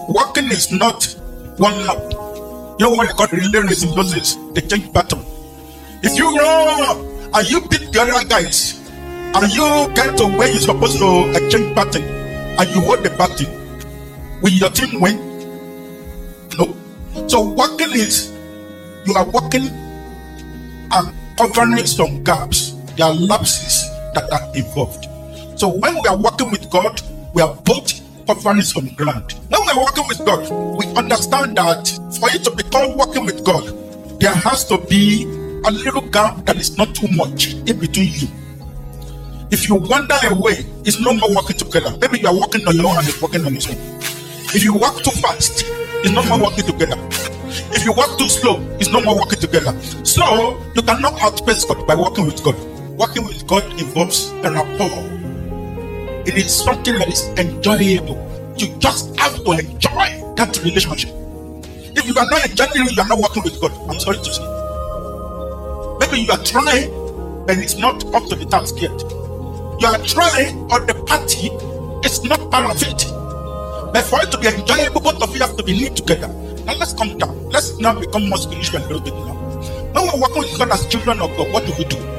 Walking is not one lap. You know what they call relay racing those days? They change pattern. If you run and you beat the other guys, and you get to where you're supposed to exchange pattern, and you hold the pattern, will your team win? No. So walking is, you are walking and covering some gaps. There are lapses that are involved. So when we are working with God, we are both covering some ground. When we are working with God, we understand that for it to become working with God, there has to be a little gap that is not too much in between you. If you wander away, it's no more working together. Maybe you are working on your own and it's working on his own. If you walk too fast, it's no more working together. If you walk too slow, it's no more working together. So you cannot outpace God by working with God. Working with God involves a rapport. It is something that is enjoyable. You just have to enjoy that relationship. If you are not enjoying it, you are not working with God. I'm sorry to say. Maybe you are trying, but it's not up to the task yet. You are trying, or the party is not part of it. But for it to be enjoyable, both of you have to be linked together. Now let's come down. Let's now become more spiritual a little bit now. When we're working with God as children of God, what do?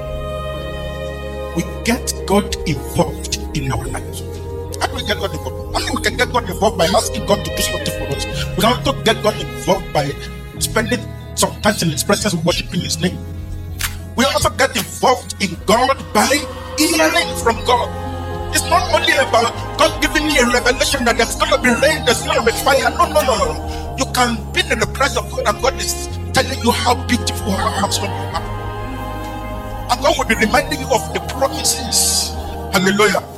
We get God involved in our lives. How do we get God involved? I mean, we can get God involved by asking God to do something for us. We can also get God involved by spending some time in His presence, worshiping His name. We also get involved in God by hearing from God. It's not only about God giving you a revelation that there's going to be rain, there's going to be fire. No. You can be in the presence of God and God is telling you how beautiful, how awesome you are. And God will be reminding you of the promises. Hallelujah.